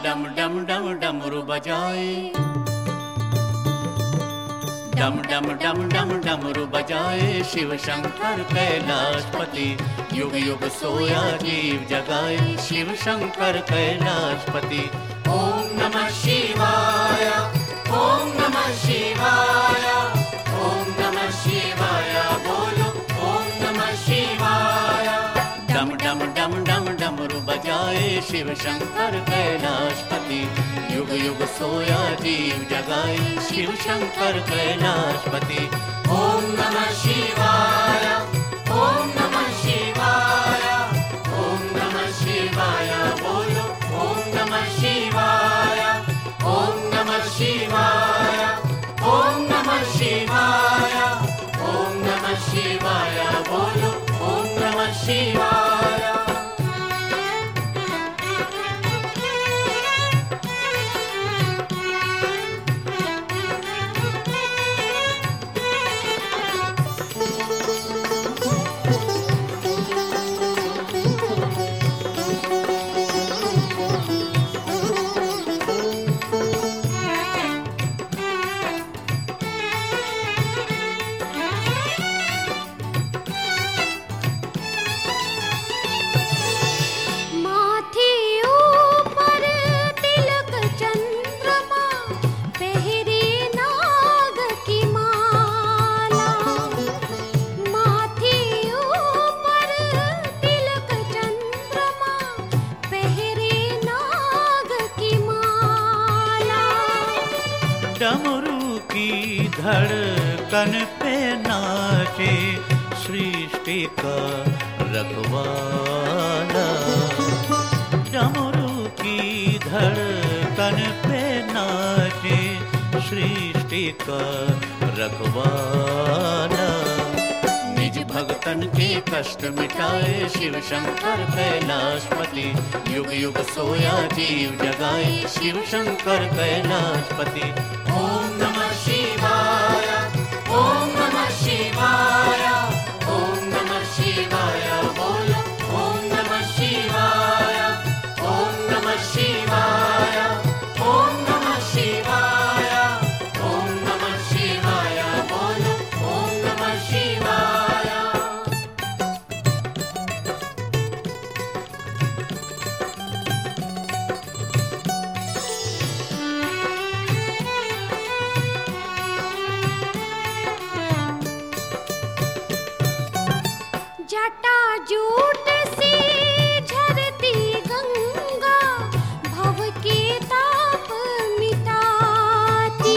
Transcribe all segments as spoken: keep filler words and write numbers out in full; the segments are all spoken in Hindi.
डम डम डम डमरू बजाए, डम डम डम डम डमरू बजाए, शिव शंकर कैलाशपति, युग युग सोया जीव जगाए, शिव शंकर कैलाशपति। ओम नमः शिवाय, ओम नमः शिवाय, ओम नमः शिवाय, बोलो ओम नमः शिवाय। डम डम डम डम डमरू बजाए, शिव शंकर कैलाशपति, युग युग सोया जीव जगाए, शिव शंकर कैलाशपति। ओम नमः शिवाय, ओम नमः शिवाय, ओम नमः शिवाय, बोलो ओम नमः शिवाय, ओम नमः शिवाय, ओम नमः शिवाय, ओम नमः शिवाय, बोलो ओम नमः शिवाय। डमरू की धड़कन पे नाचे, सृष्टि का रखवाला। डमरू की धड़कन पे नाचे, सृष्टि का रखवाला। निज भक्तन के कष्ट मिटाए, शिव शंकर कैलाशपति, युग युग सोया जीव जगाए, शिव शंकर कैलाशपति। ओम नमः शिवाय, ओम नमः शिवाय, ओम नमः शिवाय, बोलो ओम नमः शिवाय, ओम नमः शिवाय, ओम नमः शिवाय, ओम नमः शिवाय, बोलो ओम नमः शिवाय। जटाजूट से झरती गंगा, भव के ताप मिटाती।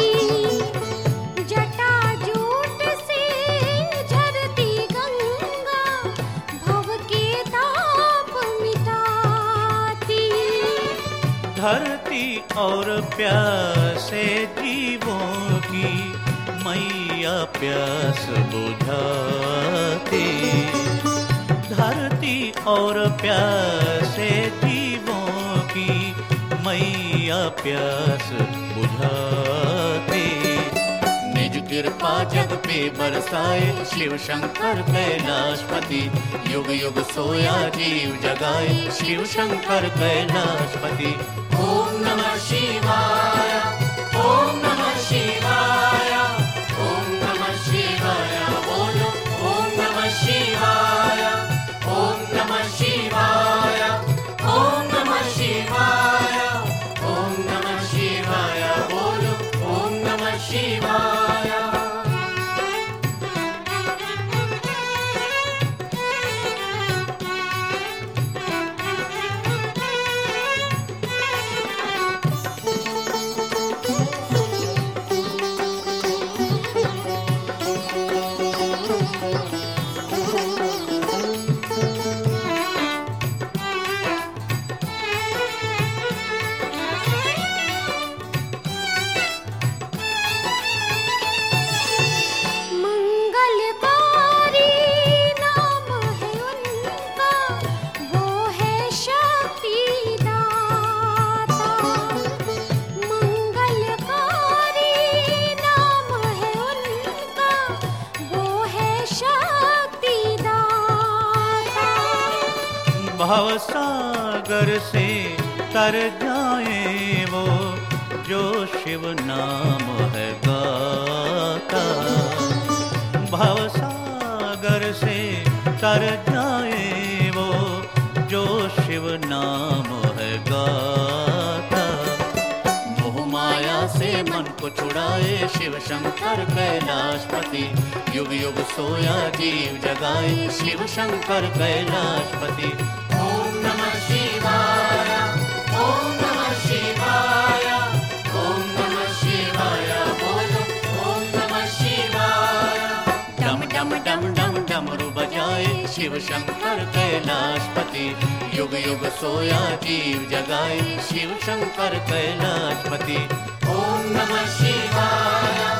जटाजूट से झरती गंगा, भव के ताप मिटाती। धरती और प्यासे जीवों की, मैया प्यास बुझाती। धरती और प्यासे जीवों की, मैया प्यास बुझाती। निज कृपा जग पे बरसाए, शिव शंकर कैलाशपति, युग युग सोया जीव जगाए, शिव शंकर कैलाशपति। ओम नमः शिवाय, ओम नमः शिवाय, ओम नमः शिवाय, बोलो ओम नमः शिवाय, ओम नमः शिवाय, ओम नमः शिवाय, ओम नमः शिवाय, बोलो ओम नमः शिवाय। भवसागर सागर से तर जाए वो जो शिव नाम है गाता। भव सागर से तर जाए वो जो शिव नाम है गाता। मोह माया से मन को छुड़ाए शिव शंकर कैलाशपति। युग युग सोया जीव जगाए शिव शंकर कैलाशपति। ओम नमः शिवाय, ओम नमः शिवाय, ओम नमः शिवाय, बोलो ओम नमः शिवाय। डम डम डम डम डमरू बजाए शिव शंकर कैलाशपति। युग युग सोया जीव जगाए शिव शंकर कैलाशपति। ओम नमः शिवाय,